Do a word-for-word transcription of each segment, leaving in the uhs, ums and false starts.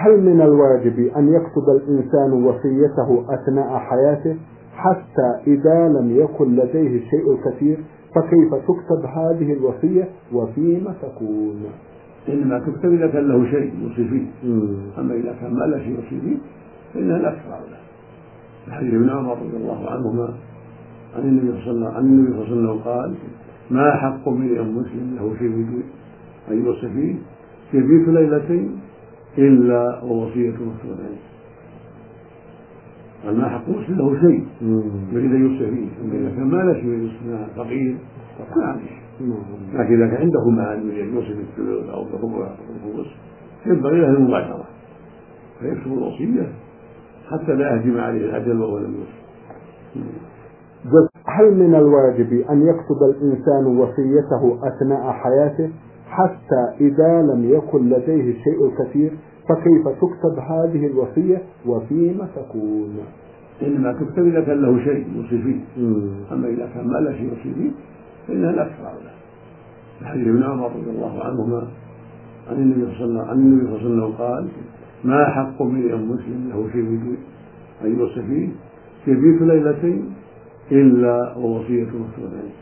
هل من الواجب أن يكتب الإنسان وصيته أثناء حياته حتى إذا لم يكن لديه الشيء الكثير؟ فكيف تكتب هذه الوصية وفيما تكون؟ إنما تكتب إذا كان له شيء يوصي فيه، أما إذا كان ما له شيء يوصي فيه فإنها لا تشرع له. الحديث ابن عمر رضي الله عنهما عن النبي صلى الله عليه وسلم قال: ما حق امرئ مسلم له شيء أن يوصي فيه يبيت ليلتين إلا ووصية مكتوبة عنده. قال: ما حق مسلم له شيء يريد أن يوصي فيه، أما إذا كان ما له شيء يوصي فقير ما عليه. لكن إذا كان عنده مال يريد أن يوصي بالثلث أو بالربع أو بالخمس ينبغي له المباشرة فيكتب الوصية حتى لا يهجم عليه الأجل وهو لم يوصي. هل من الواجب أن يكتب الإنسان وصيته أثناء حياته حتى إذا لم يكن لديه الشيء الكثير؟ فكيف تكتب هذه الوصية وفيما تكون؟ إنما تكتب إذا كان له شيء يوصي فيه، أما إذا كان ما له شيء يوصي فيه فإنها لا تشرع له. الحديث ابن عمر رضي الله عنهما عن النبي صلى الله عليه وسلم قال: ما حق امرئ مسلم له شيء أن يوصي فيه يبيت ليلتين إلا ووصية مكتوبة عنده.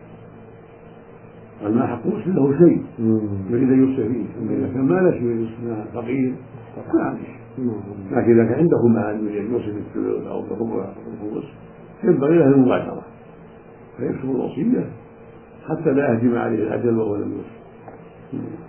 قال: ما حق مسلم له شيء يريد أن يوصي فيه، أما إذا كان ما له شيء يوصي فقير ما عليه. لكن إذا كان عنده مال يريد أن يوصي بالثلث أو بالربع أو بالخمس ينبغي له المباشرة فيكتب الوصية حتى لا يهجم عليه الأجل وهو لم يوصي.